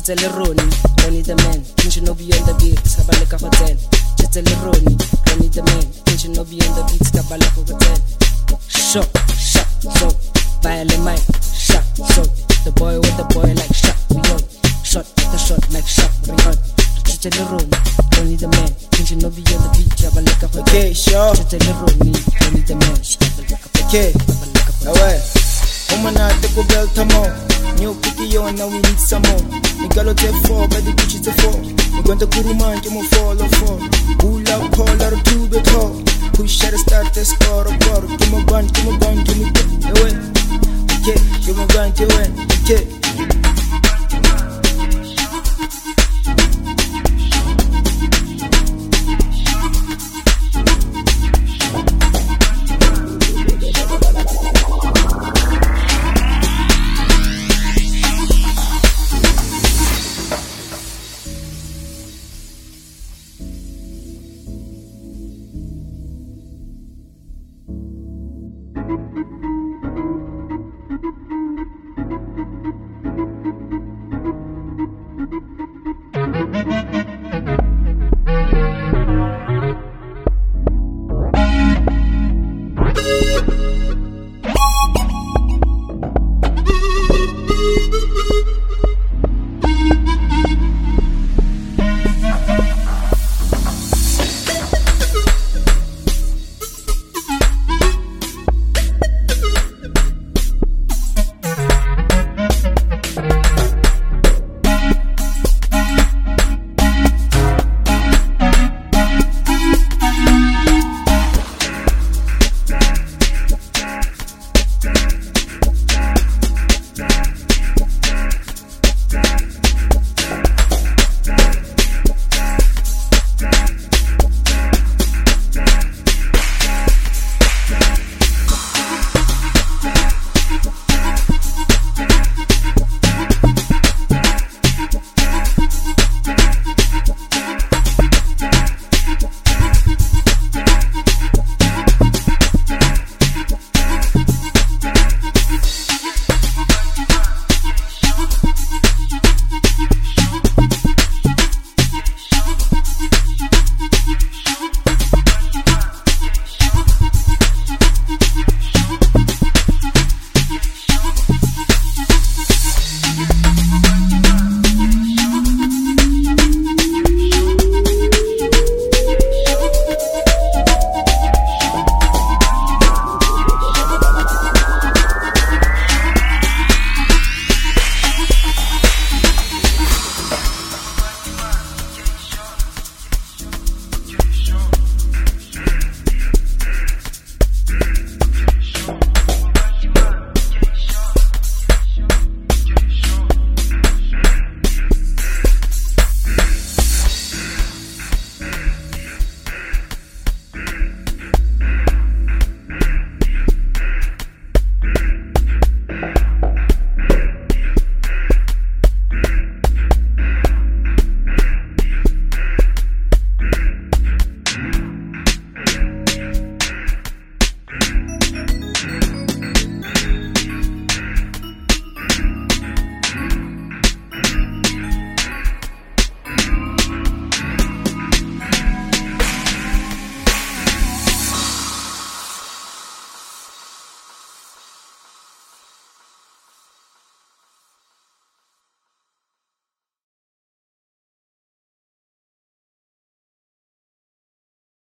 Tell Ronnie the man, tension no be on the beat, Sabaleka Hotel. Tell Ronnie the man, tension no be on the beat, Sabaleka Hotel. Shot, violent mic, shot, the boy with the boy like shot, beyond. Shot, the shot like shot, beyond. Tell Ronnie the man, tension no be on the beat, Sabaleka Hotel. Okay, sure. Tell Ronnie the man, okay, alright. Omana te ko bel tamo, nyo kiki yo na we need some more. Nigalo te 4, but the bitch te 4. We going to Kuruman, you mo fall or fall. Pull up, call or two the call. Push at the start to score a ball. Give me gun, give me gun, give me gun. Okay, give me gun, give me okay.